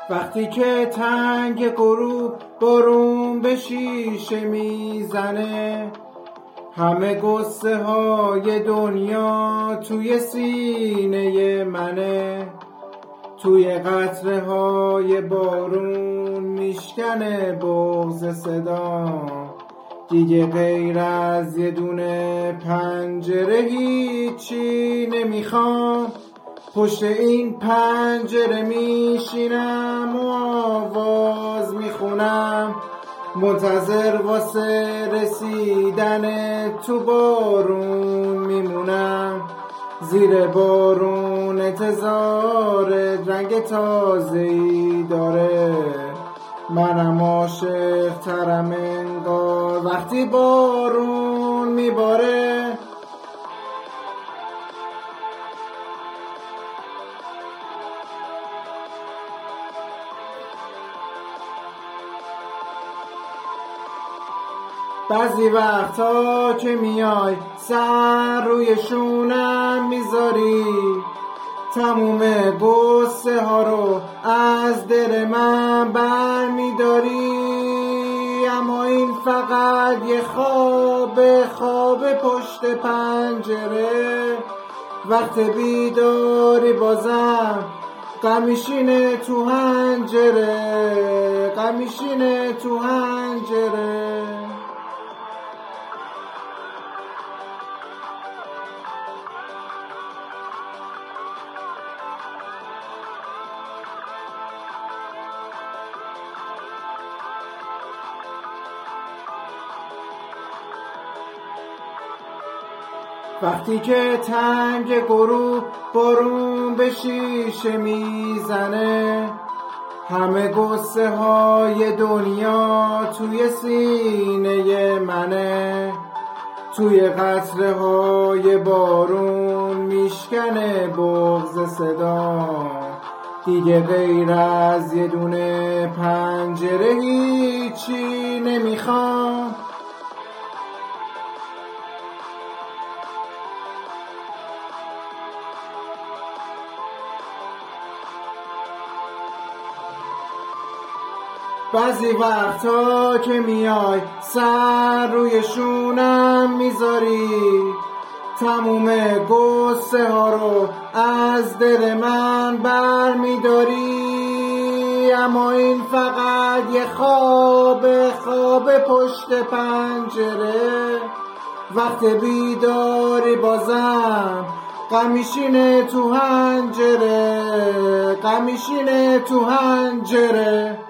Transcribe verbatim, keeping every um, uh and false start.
وقتی که تنگ غروب بارون به شیشه میزنه، همه قصه های دنیا توی سینه منه. توی قطره های بارون میشکنه بغض صدا، دیگه غیر از یه دونه پنجره هیچی نمیخوام. پشت این پنجره میشینم و آواز میخونم، منتظر واسه رسیدن تو بارون میمونم. زیر بارون انتظار رنگ تازه‌ای داره، منم عاشق ترم انگار وقتی بارون میباره. بعضی وقتا که میای سر روی شونم میذاری، تموم قصه ها رو از دل من بر میداری. اما این فقط یه خواب خواب پشت پنجره، وقت بیداری بازم غم میشینه تو حنجره، غم میشینه تو حنجره. وقتی که تنگ غروب بارون به شیشه میزنه، همه قصه های دنیا توی سینه منه. توی قطره های بارون میشکنه بغض صدا، دیگه غیر از یه دونه پنجره هیچی نمیخوام. بعضی وقتا که میای سر روی شونم میذاری، تموم قصه ها رو از دل من بر میداری. اما این فقط یه خواب خواب پشت پنجره، وقت بیداری بازم غم میشینه تو حنجره، غم میشینه تو حنجره.